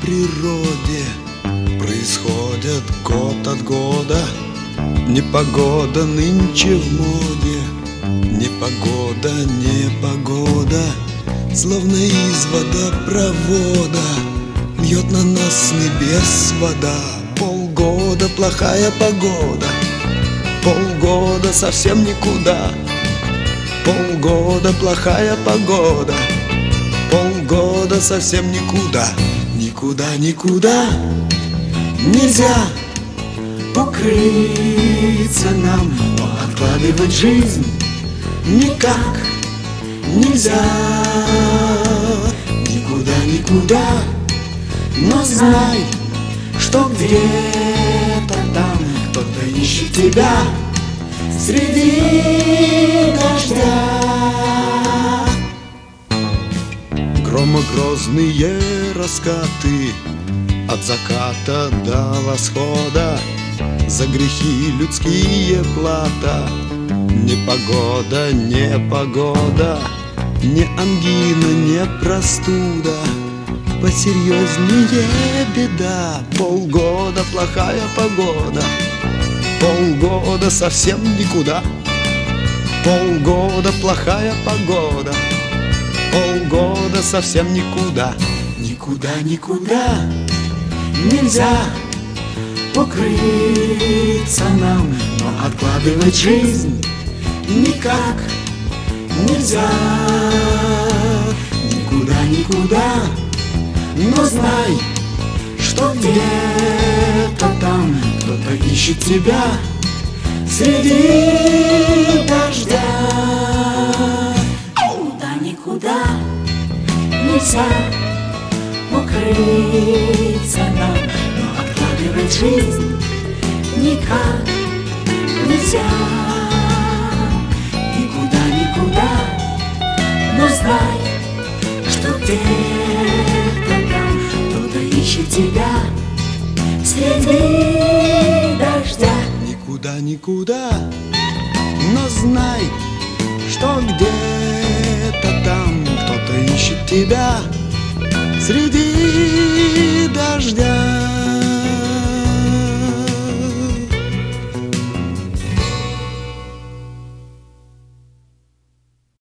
природе происходят год от года. Непогода нынче в моде, непогода, непогода, словно из водопровода льет на нас с небес вода. Полгода плохая погода, полгода совсем никуда. Полгода плохая погода, полгода совсем никуда. Никуда, никуда нельзя укрыться нам, но откладывать жизнь никак нельзя. Никуда, никуда, но знай, что где-то там кто-то ищет тебя среди дождя. Громогрозные раскаты от заката до восхода, за грехи людские плата. Непогода, непогода, не ангина, не простуда, посерьезнее беда. Полгода плохая погода, полгода совсем никуда. Полгода плохая погода, полгода совсем никуда. Никуда, никуда нельзя укрыться нам, но откладывать жизнь никак нельзя. Никуда, никуда, но знай, что где-то там кто-то ищет тебя среди дождя. Никуда, никуда нельзя укрыться нам, но откладывать жизнь никак нельзя. Никуда, никуда, но знай, что где-то там кто-то ищет тебя среди дождя. Никуда, никуда, но знай, что где-то там кто-то ищет тебя среди дождя.